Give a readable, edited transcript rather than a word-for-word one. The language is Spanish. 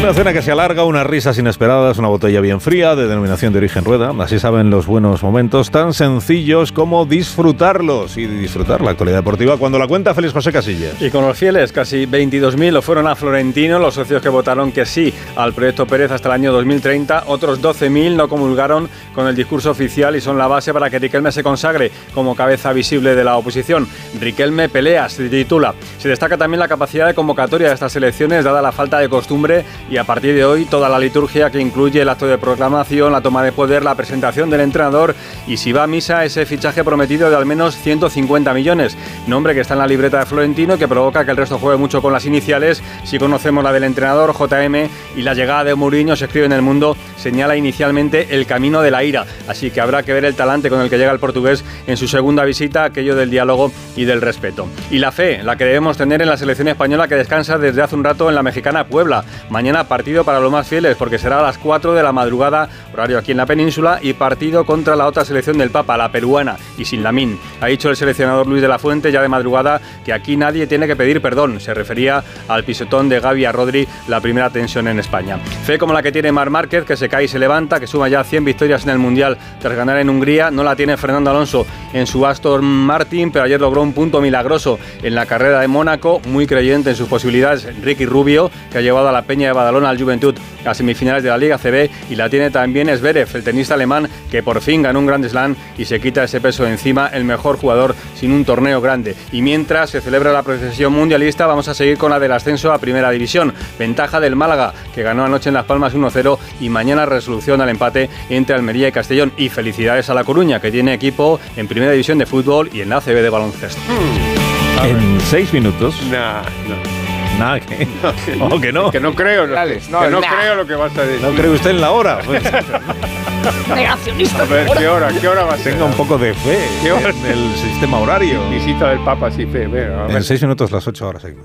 Una cena que se alarga, unas risas inesperadas, una botella bien fría de denominación de origen Rueda. Así saben los buenos momentos tan sencillos como disfrutarlos y disfrutar la actualidad deportiva cuando la cuenta Félix José Casillas. Y con los fieles, casi 22.000 lo fueron a Florentino, los socios que votaron que sí al proyecto Pérez hasta el año 2030. Otros 12.000 no comulgaron con el discurso oficial y son la base para que Riquelme se consagre como cabeza visible de la oposición. Riquelme pelea, se titula. Se destaca también la capacidad de convocatoria de estas elecciones, dada la falta de costumbre, y a partir de hoy toda la liturgia que incluye el acto de proclamación, la toma de poder, la presentación del entrenador y, si va a misa, ese fichaje prometido de al menos 150 millones. Nombre que está en la libreta de Florentino y que provoca que el resto juegue mucho con las iniciales. Si conocemos la del entrenador, JM, y la llegada de Mourinho, se escribe en El Mundo, señala inicialmente el camino de la ira. Así que habrá que ver el talante con el que llega el portugués en su segunda visita, aquello del diálogo y del respeto. Y la fe, la que debemos tener en la selección española, que descansa desde hace un rato en la mexicana Puebla. Mañana partido para los más fieles, porque será a las 4 de la madrugada, horario aquí en la península, y partido contra la otra selección del Papa, la peruana, y sin Lamine. Ha dicho el seleccionador Luis de la Fuente ya de madrugada que aquí nadie tiene que pedir perdón. Se refería al pisotón de Gavi a Rodri, la primera tensión en España. Fe como la que tiene Marc Márquez, que se cae y se levanta, que suma ya 100 victorias en el Mundial tras ganar en Hungría. No la tiene Fernando Alonso en su Aston Martin, pero ayer logró un punto milagroso en la carrera de Mónaco. Muy creyente en sus posibilidades Ricky Rubio, que ha llevado a la Peña de Badalona al Juventud a semifinales de la Liga CB, y la tiene también Zverev, el tenista alemán, que por fin ganó un Grand Slam y se quita ese peso de encima, el mejor jugador sin un torneo grande. Y mientras se celebra la procesión mundialista, vamos a seguir con la del ascenso a Primera División. Ventaja del Málaga, que ganó anoche en Las Palmas 1-0, y mañana resolución al empate entre Almería y Castellón. Y felicidades a La Coruña, que tiene equipo en Primera División de fútbol y en la ACB de baloncesto. En 6 minutos. No. Nada, ¿qué? No, que no. Que no creo, que no creo lo que vas a decir. ¿No cree usted en la hora? Negacionista. A ver, ¿qué hora va a ser? Tenga un poco de fe en el sistema horario. Visita del Papa, sí, fe. A ver. En 6 minutos, las 8 horas.